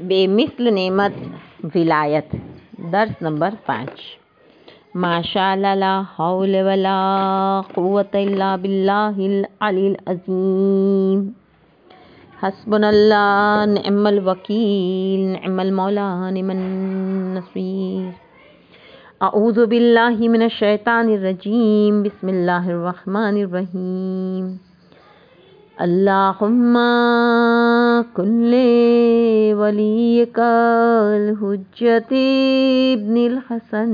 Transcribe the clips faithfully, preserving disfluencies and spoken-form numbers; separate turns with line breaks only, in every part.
बेमिसल नेमत विलायत दर्स नंबर पाँच। माशाअल्लाह ला हौल वला कुव्वत इल्ला बिल्लाहिल अलील अज़ीम। हस्बुनल्लाह निअमल वकील निअमल मौला निअमन नसीर। अऊज़ु बिल्लाहि मिनश शैतानिर रजीम। बिस्मिल्लाहिर रहमानिर रहीम। अल्लाहुम्मा कुल्ले वलियकल हुज्जति इब्निल हसन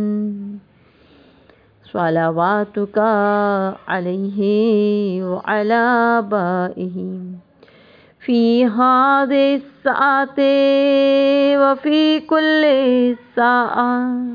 स्वलावातुका अलैहि व अला आबाइहि फी हाज़िस साअति व फी कुल्लि साअ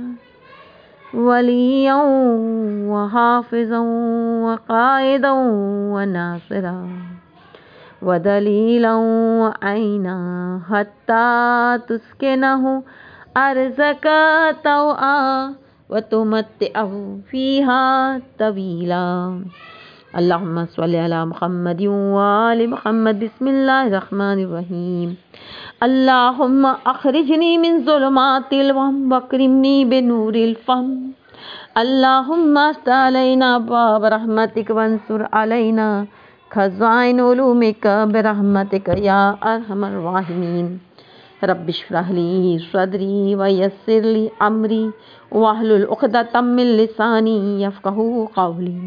वलिय्यन व हाफ़िज़न व क़ाइदन व नासिरा व दलीलन व ऐना हत्ता तुस्किनहु अर्ज़का तौआ व तुमत्तिअहु फ़ीहा तवीला। अल्लाहुम्मा सल्लि अला मुहम्मदिन व आलि मुहम्मद। बिस्मिल्लाहिर रहमानिर रहीम। अल्लाहुम्मा अख़रिजनी मिन ज़ुलुमातिल वहम वअक्रिमनी बिनूरिल फ़हम। अल्लाहुम्मा अफ़्तह अलैना अब्वाब रहमतिक वंसुर अलैना खज़ाइन उलूमिक बिरहमतिक या अरहमर राहिमीन। रब्बिश्रह ली सदरी व यस्सिर ली अमरी वहलुल उक़दतम मिन लिसानी यफ़क़हू क़ौली।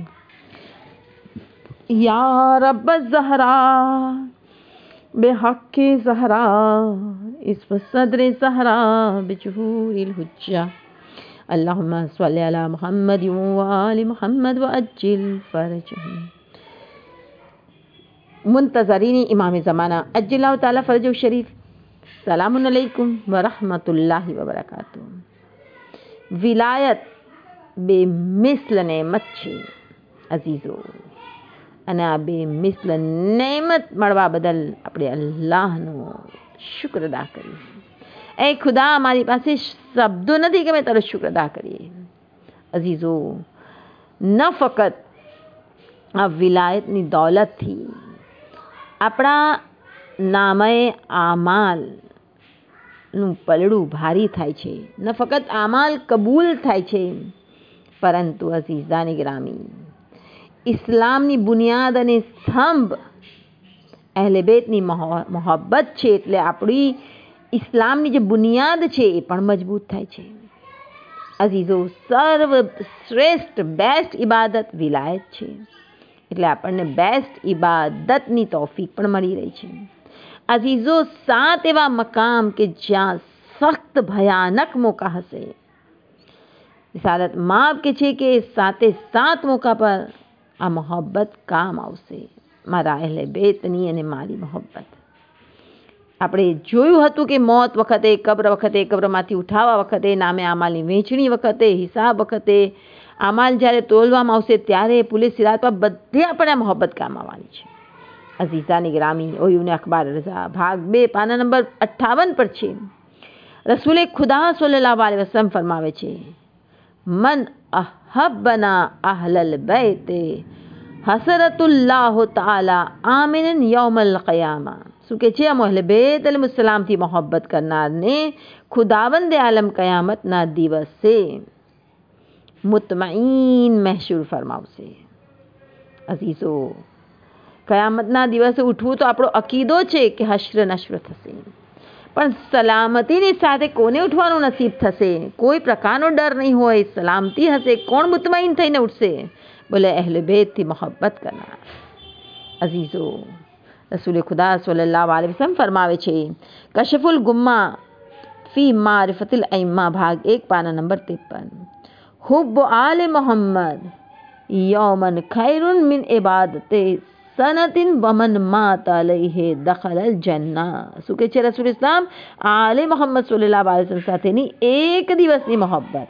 या रब्बज़ ज़हरा बिहक़्क़ि ज़हरा इस्फ़ सद्रि ज़हरा बिजुहूरिल हुज्जा। अल्लाहुम्मा सल्लि अला मुहम्मदिन व आलि मुहम्मद व अज्जिल फ़रजहुम। मुंतज़रीन इमाम ज़माना अज्जलल्लाहु ताला फ़रजहु शरीफ, सलामुन अलैकुम व रहमतुल्लाहि व बरकातुहू। विलायत बेमिसल नेमत छे अजीज़ो, અને આ બેમિसल નેમત મળવા બદલ આપણે અલ્લાહનો શુક્ર અદા કરીએ। એ ખુદા, અમારી પાસે શબ્દો નથી કે અમે તારો શુક્ર અદા કરીએ। અઝીઝો, ન ફક્ત આ વિલાયતની દૌલતથી આપણા નામે આમાલનું પલડું ભારી થાય છે, ન ફક્ત આમાલ કબૂલ થાય છે, પરંતુ અઝીઝાની ગ્રામી ઇસ્લામની બુનિયાદ અને સ્તંભ અહેલે બેતની મોહબ્બત છે, એટલે આપણી ઇસ્લામની જે બુનિયાદ છે એ પણ મજબૂત થાય છે। અઝીઝો, સર્વશ્રેષ્ઠ બેસ્ટ ઇબાદત વિલાયત છે, એટલે આપણને બેસ્ટ ઇબાદતની તૌફીક પણ મળી રહી છે। અઝીઝો, સાત એવા મકામ કે જ્યાં સખ્ત ભયાનક મોકા હશે। રિસાલત માબ કે છે કે સાતે સાત મોકા પર આ મોહબ્બત કામ આવશે, મારા અહેલે બેતની અને મારી મોહબ્બત। આપણે જોયું હતું કે મોત વખતે, કબ્ર વખતે, કબ્રમાંથી ઉઠાવવા વખતે, નામે આમાલની વહેંચણી વખતે, હિસાબ વખતે, આમાલ જ્યારે તોલવામાં આવશે ત્યારે પુલે સિરાત પર બધે આપણે આ મોહબ્બત કામ આવવાની છે। અઝીઝાની ગ્રામી ઓયુને અખબાર રઝા ભાગ બે પાના નંબર અઠ્ઠાવન પર છે। રસૂલે ખુદા સલ્લલ્લાહુ અલૈહિ વસલ્લમ ફરમાવે છે, મન અહબ્બના અહલલ बैत हसरतुल्लाह ताला आमिन यौमल क़यामा। શું કે છે, આ અહેલે બેત અલૈહિસ્સલામથી મોહબ્બત કરનારને ખુદાવંદ આલમ કયામતના દિવસે મુતમઈન મહેશૂર ફરમાવશે। અઝીઝો, કયામતના દિવસે ઉઠવું તો આપણો અકીદો છે કે હશ્ર નશ્ર થશે, પણ સલામતીની સાથે કોને ઉઠવાનું નસીબ થશે? કોઈ પ્રકારનો ડર નહીં હોય, સલામતી હશે, કોણ મુતમઈન થઈને ઉઠશે? બોલે અહેલે બેતથી મોહબ્બત કરનાર। અઝીઝો, રસૂલે ખુદા સલ્લલ્લાહુ અલૈહિ વસલ્લમ ફરમાવે છે, કશફુલ ગુમ્મા ફી મારિફતિલ અઇમ્મા ભાગ એક પાના નંબર ત્રેપન। હુબ્બ આલે મોહમ્મદ યૌમન ખૈરુન મિન ઇબાદતે સનતિન વમન માત અલૈહે દખલલ જન્ના। શું કે છે રસૂલ ઇસ્લામ? આલે મોહમ્મદ સલ્લલ્લાહુ અલૈહિ વસલ્લમ સાથેની એક દિવસની મોહબ્બત,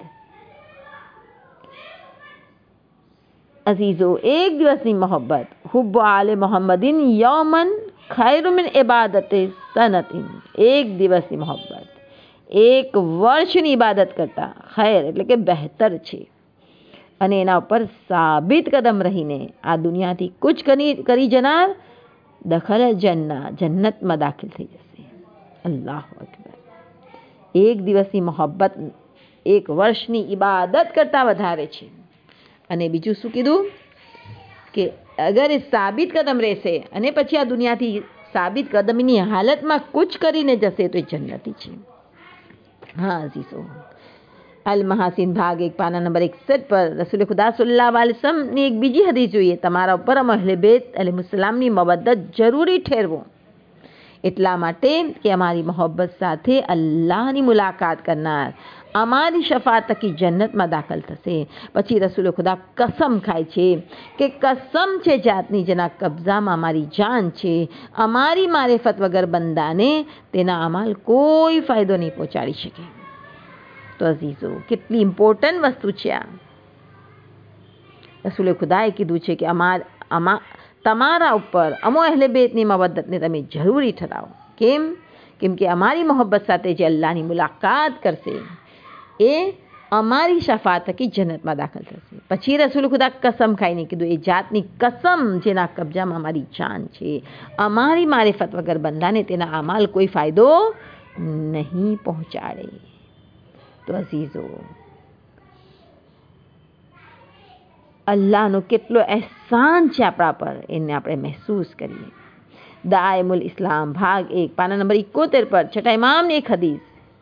અઝીઝો, એક દિવસની મોહબ્બત, હુબ્બ આલે મોહમ્મદિન યૌમન ખૈરુ મિન ઇબાદતે સનતિન, એક દિવસની મોહબ્બત એક વર્ષની ઇબાદત કરતા ખૈર એટલે કે બહેતર છે। અને એના ઉપર સાબિત કદમ રહીને આ દુનિયાથી કૂચ કરી કરી જનાર દખલ જન્ના, જન્નતમાં દાખલ થઈ જશે। અલ્લાહ અકબર. એક દિવસની મોહબ્બત એક વર્ષની ઇબાદત કરતાં વધારે છે. અને બીજું શું કીધું કે અગર એ સાબિત કદમ રહેશે અને પછી આ દુનિયાથી સાબિત કદમની હાલતમાં કુછ કરીને જશે તો એ જન્નતી છે. હા અઝીઝો, અલ મહાસિન ભાગ એક પાના નંબર એકસઠ પર રસૂલ ખુદા સલ્લલ્લાહુ અલૈહિ વસલ્લમની એક બીજી હદીસ જોઈએ, તમારા ઉપર અહલે બેત અલૈહિસ્સલામની મવદ્દત જરૂરી ઠેરવો, એટલા માટે કે અમારી મોહબ્બત સાથે અલ્લાહની મુલાકાત કરનાર અમારી શફાત થકી જન્નતમાં દાખલ થશે. પછી રસૂલ ખુદા કસમ ખાય છે કે કસમ છે જાતની જેના કબજામાં અમારી જાન છે, અમારી મારિફત વગર બંદાને તેના અમાલ કોઈ ફાયદો નહીં પહોંચાડી શકે. તો અઝીઝો, કેટલી ઇમ્પોર્ટન્ટ વસ્તુ છે આ. રસૂલ ખુદાએ કીધું છે કે અમાર અમા તમારા ઉપર અમો અહલે બેતની મવદ્દતને તમે જરૂરી ઠરાવો. કેમ? કેમ કે અમારી મોહબ્બત સાથે જે અલ્લાહની મુલાકાત કરશે એ અમારી શફાત થકી જન્નતમાં દાખલ થશે. પછી રસૂલ ખુદા કસમ ખાઈને કીધું, એ જાતની કસમ જેના કબજામાં અમારી જાન છે, અમારી મારિફત વગર બંદાને તેના અમાલ કોઈ ફાયદો નહીં પહોંચાડે. તો અઝીઝો, અલ્લાહનો કેટલો અહેસાન છે આપણા પર એને આપણે મહેસૂસ કરીએ. દાયમુલ ઇસ્લામ ભાગ એક પાના નંબર ઇકોતેર પર છઠ્ઠા ઇમામની એક હદીસ,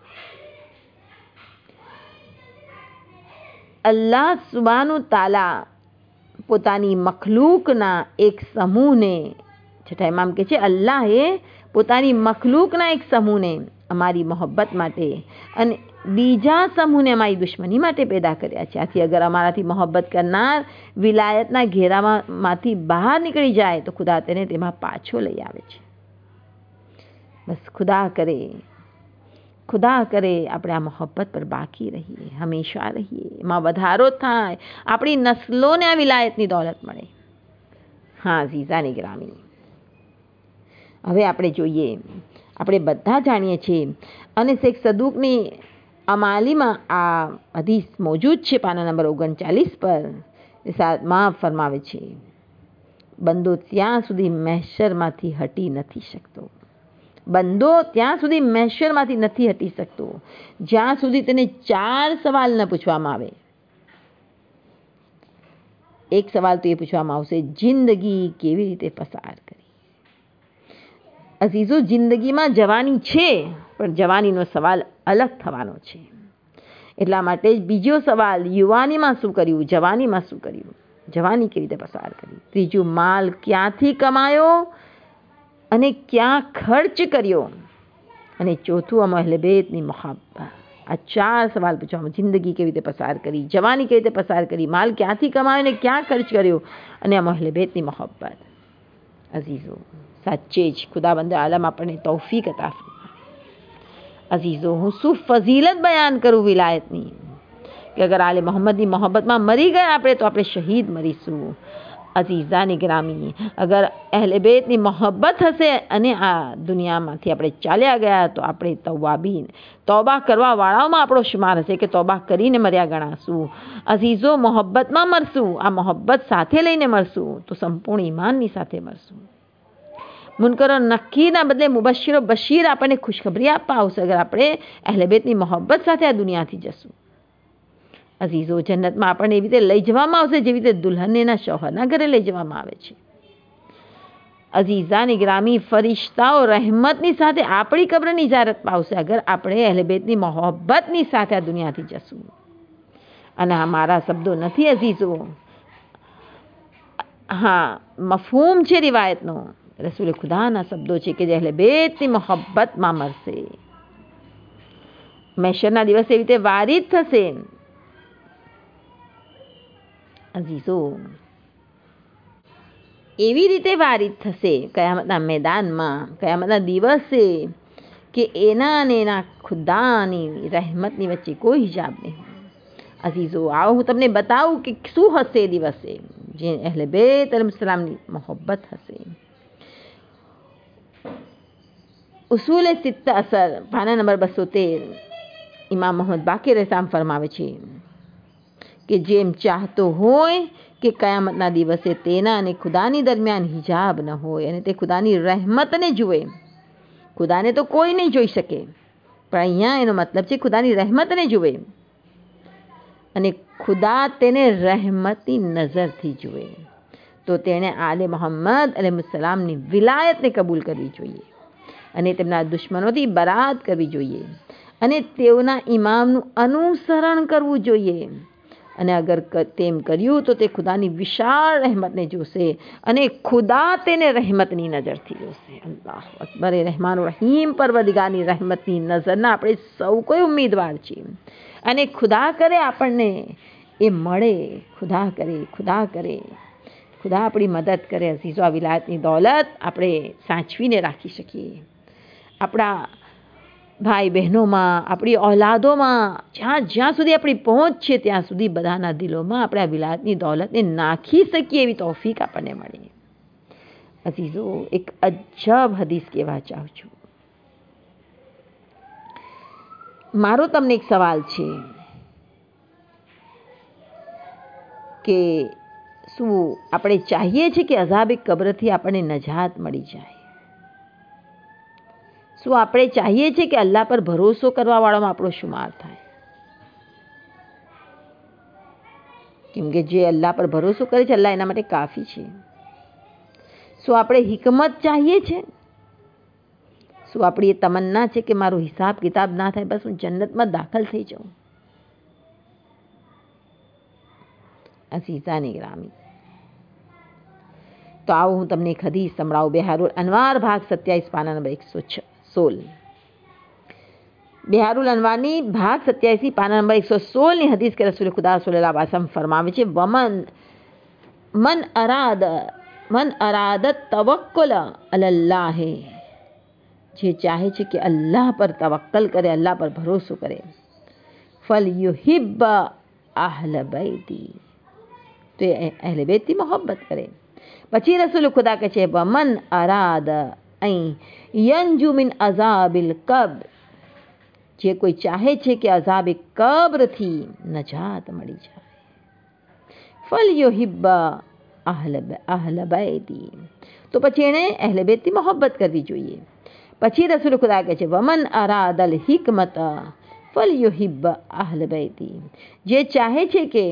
અલ્લાહ સુબાનું તાલા પોતાની મખલૂકના એક સમૂહને, છઠ્ઠા ઇમામ કહે છે અલ્લાહે પોતાની મખલૂકના એક સમૂહને અમારી મોહબ્બત માટે અને બીજા સમૂહને અમારી દુશ્મની માટે પેદા કર્યા છે. આથી અગર અમારાથી મોહબ્બત કરનાર વિલાયતના ઘેરામાંથી બહાર નીકળી જાય તો ખુદા તેને તેમાં પાછો લઈ આવે છે. બસ ખુદા કરે ખુદા કરે આપણે આ મોહબ્બત પર બાકી રહીએ, હંમેશા રહીએ, એમાં વધારો થાય, આપણી નસ્લોને આ વિલાયતની દોલત મળે. હા ઝીઝાની ગ્રામી, હવે આપણે જોઈએ, આપણે બધા જાણીએ છીએ અને શેખ સદુકની અમાલીમાં આ હદીસ મોજૂદ છે પાના નંબર ઓગણચાલીસ પર. માં ફરમાવે છે, બંદો ત્યાં સુધી મહેશરમાંથી હટી નથી શકતો, બંદો ત્યાં સુધી મહેશરમાંથી નથી હટી શકતો જ્યાં સુધી તેને ચાર સવાલ ન પૂછવામાં આવે. એક સવાલ તો એ પૂછવામાં આવશે, જિંદગી કેવી રીતે પસાર કરી. અઝીઝો, જિંદગીમાં જવાની છે પણ જવાનીનો સવાલ અલગ થવાનો છે. એટલા માટે જ બીજો સવાલ, યુવાનીમાં શું કર્યું, જવાનીમાં શું કર્યું, જવાની કેવી રીતે પસાર કરી. ત્રીજું, માલ ક્યાંથી કમાયો અને ક્યાં ખર્ચ કર્યો. અને ચોથું, અમ અહલે બેતની મોહબ્બત. આ ચાર સવાલ પૂછવામાં, જિંદગી કેવી રીતે પસાર કરી, જવાની કેવી રીતે પસાર કરી, માલ ક્યાંથી કમાયો અને ક્યાં ખર્ચ કર્યો, અને અમ અહલે બેતની મોહબ્બત. અઝીઝો, સાચે જ ખુદાવંદ આલમ આપણને તૌફીક અતા ફરમાવે. અઝીઝો, હું શું ફઝીલત બયાન કરું વિલાયતની, કે અગર આલે મોહમ્મદની મોહબ્બતમાં મરી ગયા આપણે તો આપણે શહીદ મરીશું. અઝીઝાની ગ્રામી, અગર અહલે બેતની મોહબ્બત હશે અને આ દુનિયામાંથી આપણે ચાલ્યા ગયા તો આપણે તવાબીન, તોબા કરવાવાળાઓમાં આપણો શુમાર હશે કે તોબા કરીને મર્યા ગણાશું. અઝીઝો, મોહબ્બતમાં મરશું, આ મોહબ્બત સાથે લઈને મરશું તો સંપૂર્ણ ઈમાનની સાથે મરશું. મુનકરો નકીરના બદલે મુબશિરો બશીર આપણને ખુશખબરી આપવા આવશે અગર આપણે અહલે બેતની મોહબ્બત સાથે આ દુનિયાથી જશું. અઝીઝો, જન્નતમાં આપણને એવી રીતે લઈ જવામાં આવશે જેવી રીતે દુલ્હન એના શોહરના ઘરે લઈ જવામાં આવે છે. અઝીઝાની ગ્રામી, ફરિશ્તાઓ રહેમતની સાથે આપણી કબ્રની ઇજારત પાવશે અગર આપણે અહલે બેતની મોહબ્બતની સાથે આ દુનિયાથી જશું. અને આ મારા શબ્દો નથી અઝીઝો, હા મફહૂમ છે રિવાયતનો, રસૂલ ખુદાના શબ્દો છે કે જે અહલે બેતની મોહબ્બતમાં મરશે મહેશરના દિવસે એવી રીતે વારિદ થશે. અઝીઝો, એવી રીતે વારિદ થશે કયામતના મેદાનમાં, કયામતના દિવસે કે એના અને એના ખુદાની રહેમતની વચ્ચે કોઈ હિજાબ નહીં. અઝીઝો, આવો હું તમને બતાવું કે શું હશે એ દિવસે જે અહલે બેત અલૈહિસ્સલામની મોહબ્બત હશે. ઉસૂલ સિત્ત અસર પાના નંબર બસો તેર ઇમામ મોહમ્મદ બાકીર રહેસામ ફરમાવે છે કે જેમ ચાહતો હોય કે કયામતના દિવસે તેના અને ખુદાની દરમિયાન હિજાબ ન હોય અને તે ખુદાની રહેમતને જુએ, ખુદાને તો કોઈ નહીં જોઈ શકે, પણ અહીંયા એનો મતલબ છે ખુદાની રહેમતને જુએ, અને ખુદા તેને રહેમતની નજરથી જુએ, તો તેણે આલે મોહમ્મદ અલૈહિસ્સલામની વિલાયતને કબૂલ કરવી જોઈએ અને તેમના દુશ્મનોથી બરાત કરવી જોઈએ અને તેઓના ઇમામનું અનુસરણ કરવું જોઈએ. અને અગર તેમ કર્યું તો તે ખુદાની વિશાળ રહેમતને જોશે અને ખુદા તેને રહેમતની નજરથી જોશે. અલ્લાહ અકબર. એ રહેમાન રહીમ પરવરદિગારની રહેમતની નજરના આપણે સૌ કોઈ ઉમ્મીદવાર છીએ, અને ખુદા કરે આપણને એ મળે. ખુદા કરે, ખુદા કરે, ખુદા આપણી મદદ કરે. અઝીઝો, આ વિલાયતની દૌલત આપણે સાચવીને રાખી શકીએ. આપણા ભાઈ બહેનોમાં, આપણી ઔલાદોમાં, જ્યાં જ્યાં સુધી આપણી પહોંચ છે ત્યાં સુધી બધાના દિલોમાં આપણે આ વિલાયતની દૌલતને નાખી શકીએ એવી તૌફીક આપણને મળે. અઝીઝો, એક અજબ હદીસ કહેવા ચાહું છું. મારો તમને એક સવાલ છે કે શું આપણે ચાહીએ છીએ કે અઝાબે કબ્રથી આપણને નજાત મળી જાય? શું આપણે ચાહીએ છીએ કે અલ્લાહ પર ભરોસો કરવાવાળામાં આપણો શુમાર થાય? કેમ કે જે અલ્લાહ પર ભરોસો કરે છે, અલ્લાહ એના માટે કાફી છે. શું આપણે હિકમત ચાહીએ છીએ? શું આપણી એ તમન્ના છે કે મારો હિસાબ કિતાબ ના થાય, બસ હું જન્નતમાં દાખલ થઈ જાઉં? અઝીઝાને ગ્રામી, તો આવો હું તમને એક હદીસ સંભળાવું. બિહારુલ અનવાર ભાગ સત્યાવીસ પાના નંબર એકસો છ સોળ. બિહારુલ અનવારની ભાગ સત્યાવીસી પાના નંબર એકસો સોળની હદીસ કે રસૂલ ખુદા સલ્લલ્લાહુ અલૈહિ વસલ્લમ ફરમાવે છે, વમન મન અરાદ મન અરાદત તવક્કુલ અલલ્લાહ, જે ચાહે છે કે અલ્લાહ પર તવક્કલ કરે, અલ્લાહ પર ભરોસો કરે, ફલ યુહિબ્બ અહલ બૈતી, તો એ અહલે બેતથી મોહબ્બત કરે. પછી રસૂલ ખુદા કહે છે, વમન અરાદ અહીં યંજુ મિન અઝાબિલ કબ્ર, જે કોઈ ચાહે છે કે અઝાબે કબ્રથી નજાત મળી જાય, ફલ યુહિબ્બ અહલ અહલ બૈતી, તો પછી એણે અહલે બેતથી મોહબ્બત કરવી જોઈએ. પછી રસૂલ ખુદા કહે છે, વમન અરાદ અલ હિકમત ફલ યુહિબ્બ અહલ બૈતી, જે ચાહે છે કે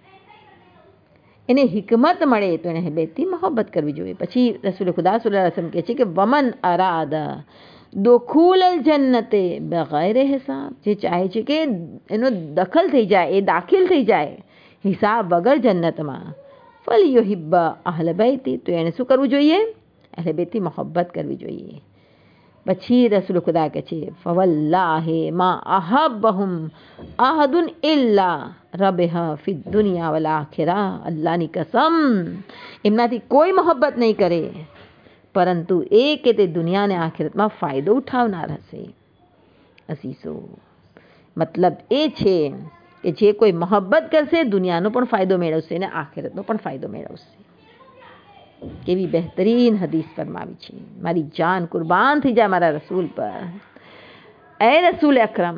એને હિકમત મળે તો એને બેથી મોહબ્બત કરવી જોઈએ. પછી રસૂલ ખુદા સલ્લલ્લાહુ અલૈહિ વસલ્લમ કહે છે કે વમન અરાદ દુખુલ અલ જન્નતે બગૈર હિસાબ, જે ચાહે છે કે એનો દખલ થઈ જાય, એ દાખિલ થઈ જાય હિસાબ વગર જન્નતમાં, ફલ યુહિબ્બ અહલ બૈતી, તો એને શું કરવું જોઈએ? અહલે બેતથી મોહબ્બત કરવી જોઈએ. પછી રસૂલ ખુદા કહે છે, ફવલ્લાહી મા અહબ્બહુમ અહદુન ઇલ્લા રબિહા ફિ દુનિયા વલ આખિરા, અલ્લાહની કસમ, એમનાથી કોઈ મોહબ્બત નહીં કરે, પરંતુ એ કે તે દુનિયા અને આખિરતમાં ફાયદો ઉઠાવનાર હશે. અસીસો, મતલબ એ છે કે જે કોઈ મોહબ્બત કરશે દુનિયાનો પણ ફાયદો મેળવશે અને આખિરતનો પણ ફાયદો મેળવશે. કેવી બહેતરીન હદીસ ફરમાવી છે. મારી જાન કુરબાન થઈ જાય મારા રસૂલ પર. એ રસૂલ અકરમ,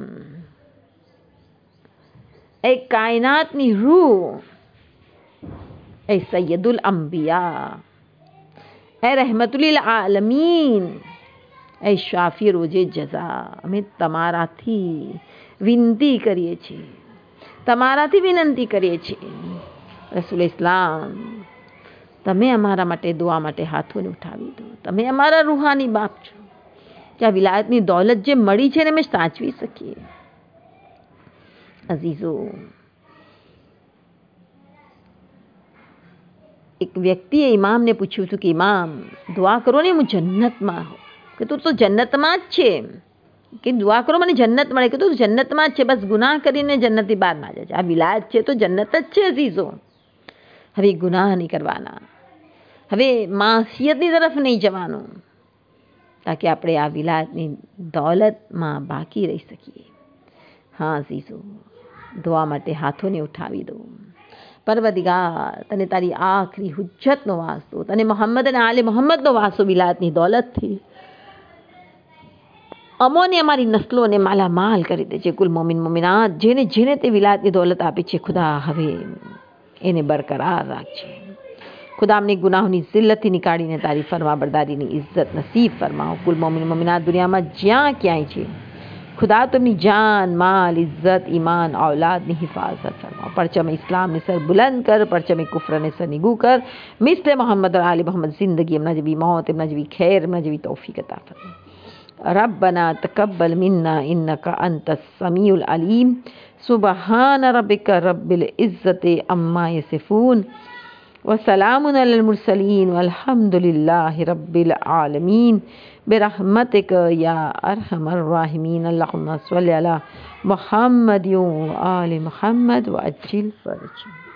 એ કાયનાતની રૂહ, એ સૈયદુલ અંબિયા, એ રહેમતુલ આલમીન, એ શાફી રોજે જઝા, અમે તમારાથી વિનંતી કરીએ છીએ, તમારાથી વિનંતી કરીએ છીએ રસૂલ ઇસ્લામ, તમે અમારા માટે દુઆ માટે હાથોને ઉઠાવી દો. તમે અમારા રૂહાની બાપ છો, કે આ વિલાયતની દૌલત જે મળી છે ને અમે સાચવી શકીએ. અઝીઝો, એક વ્યક્તિએ ઇમામને પૂછ્યું હતું કે ઇમામ દુઆ કરો ને હું જન્નતમાં હોઉં. કે તું તો જન્નતમાં જ છે, કે દુઆ કરો મને જન્નત મળે. કે તું જન્નતમાં જ છે, બસ ગુનાહ કરીને જન્નતથી બહાર ના જાય. આ વિલાયત છે તો જન્નત જ છે અઝીઝો. હવે ગુનાહ નહીં કરવાના, હવે માસિયતની તરફ નહીં જવાનું, તાકી આપણે આ વિલાયતની દૌલતમાં બાકી રહી શકીએ. હા અઝીઝો, દુઆ માટે હાથોને ઉઠાવી દો. પરવરદિગાર, તને તારી આખરી હુજ્જતનો વાસ્તો, તને મોહમ્મદ અને આલે મોહમ્મદનો વાસ્તો વિલાયતની દૌલતથી અમોને અમારી નસ્લોને માલામાલ કરી દે છે. કુલ મોમિન મોમિનાત જેને જેને તે વિલાયતની દૌલત આપી છે, ખુદા હવે એને બરકરાર રાખજે. خدا اپنے گناہوں ની ذلت نکاળી ને તારી ફરમા બરદારીની ઇજ્જત નસીબ ફરમાઓ. કુલ મોમિન મોમિનાત દુનિયામાં જ્યાં ક્યાંય છે ખુદા તો એમની જાન માલ ઇજ્જત ઈમાન औलादની હિફાજત ફરમાઓ. પરચમ ઇસ્લામને સર બુલંદ કર, પરચમ કુફરને સર નિગુ કર. મિસ્લ મોહમ્મદ और आल मोहम्मद जिंदगी એમના જેવી મૌત, એમના જેવી ખૈર, એમના જેવી તૌફીક અતા ફરમાઓ. ربنا تقبل منا إنك أنت السميع العليم. سبحان ربك رب العزة عما يصفون وسلام على المرسلين والحمد لله رب العالمين برحمتك يا أرحم الراحمين. اللهم صل على محمد وآل محمد وأجل فرجهم.